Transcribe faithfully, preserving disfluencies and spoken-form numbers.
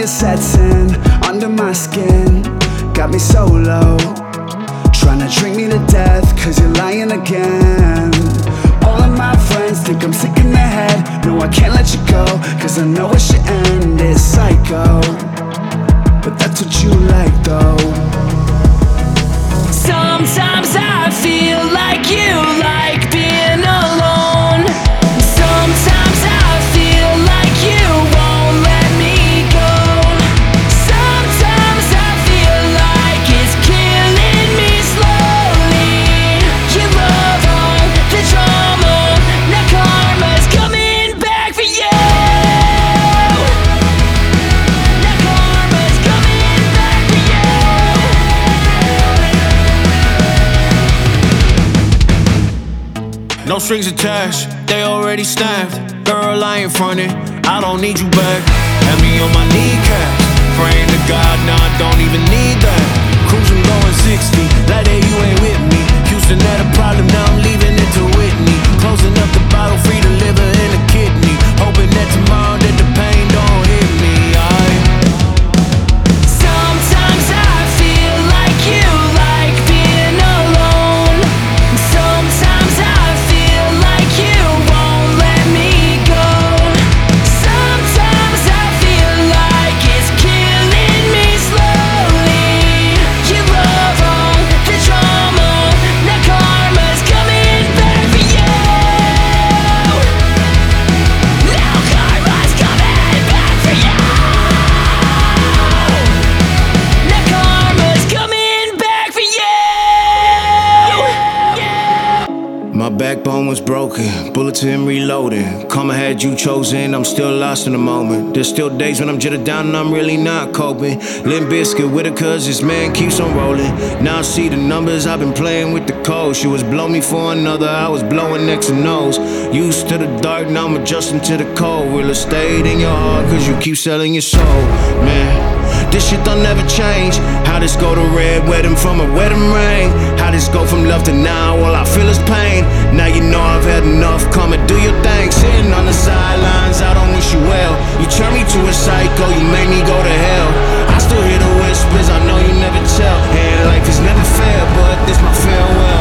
it sets in under my skin, got me so low. Tryna drink me to death, cause you're lying again. All of my friends think I'm sick in the head. No, I can't let you go, cause I know it should end. It's psycho, but that's what you like though. Sometimes I feel like you like being alone. Sometimes I feel like you won't let me go. Sometimes I feel like it's killing me slowly. You love all the drama, now karma's coming back for you. Now karma's coming back for you. No strings attached, they already snapped. Girl, I ain't frontin', I don't need you back. Had me on my kneecaps, praying to God, nah, I don't even need that. Cruising going sixty, like that you ain't with me. Houston had a problem, now I'm leaving it to Whitney. Closing up the bottle, free the liver and the kidney. Hoping that tomorrow that the pain don't hit me, aight. Sometimes I feel like you like being alone. Sometimes I feel like you won't let me go. Sometimes I feel like it's killing me slowly. You love all the drama, now karma's coming back for you. Now karma's coming back for you. Now karma's coming back for you. My backbone was broken, bulletin reloading. Karma had you chosen, I'm still lost in the moment. There's still days when I'm jittered down and I'm really not coping. Limp Bizkit with her cause this man keeps on rolling. Now I see the numbers, I've been playing with the code. She was blow me for another, I was blowing X and O's. Used to the dark, now I'm adjusting to the cold. Real estate in your heart cause you keep selling your soul, man. This shit don't never change. How this go to red wedding from a wedding ring? How this go from love to now? All I feel is pain. Now you know I've had enough. Come and do your thing. Sitting on the sidelines, I don't wish you well. You turn me to a psycho, you make me go to hell. I still hear the whispers, I know you never tell. And life is never fair, but this my farewell.